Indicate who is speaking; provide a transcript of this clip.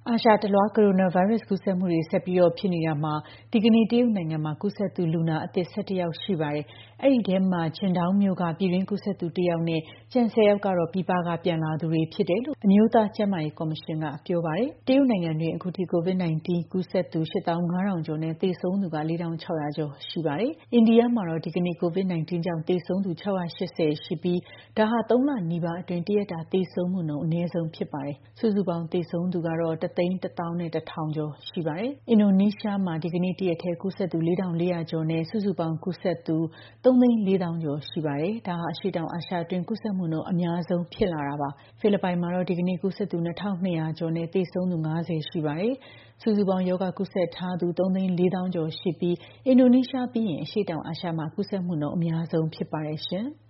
Speaker 1: အာရှတလွှား ကိုရိုနာဗိုင်းရပ်စ်ကူးစက်မှုတွေဆက်ပြီးဖြစ်နေတာမှာ ဒီကနေ့တရုတ်နိုင်ငံမှာကူးစက်သူလူနာအသစ်11ယောက်ရှိပါတယ်။အဲဒီထဲမှာ Qingdao မြို့ကပြည်တွင်းကူးစက်သူ1ယောက်နဲ့ကျန်10ယောက်ကတော့ပြည်ပကပြန်လာသူတွေဖြစ်တယ်လို့အမျိုးသားကျန်းမာရေးကော်မရှင်ကပြောပါတယ်။တရုတ်နိုင်ငံတွင်းအခုထိ COVID-19 ကူးစက်သူ85,000ကျော်နဲ့သေဆုံးသူက4,600ကျော်ရှိပါတယ်။အိန္ဒိယမှာတော့ဒီကနေ့ COVID-19 ကြောင့်သေဆုံးသူ680ရှိပြီးဒါဟာ3လနီးပါးအတွင်းတရက်တာသေဆုံးမှုနှုန်းအနည်းဆုံးဖြစ်ပါတယ်။စုစုပေါင်းသေဆုံးသူကတော့1,110,000 ကျော်ရှိပါတယ်။အင်ဒိုနီးရှားမှာဒီကနေ့တရက်ထဲကူးစက်သူ4,400ကျော်နဲ့စုစုပေါင်းကူးစက်သူ3,400,000ကျော်ရှိပါတယ်။ဒါဟာအရှေ့တောင်အာရှအတွင်းကူးစက်မှုနှုန်းအများဆုံးဖြစ်လာတာပါ။ဖိလစ်ပိုင်မှာတော့ဒီကနေ့ကူးစက်သူ2,200ကျော်နဲ့သေဆုံးသူ90ရှိပါတယ်။စုစုပေါင်းရောဂါကူးစက်ထားသူ3,400,000ကျော်ရှိပြီးအင်ဒိုနီးရှားပြီးရင်အရှေ့တောင်အာရှမှာကူးစက်မှုနှုန်းအများဆုံးဖြစ်ပါတယ်ရှင်။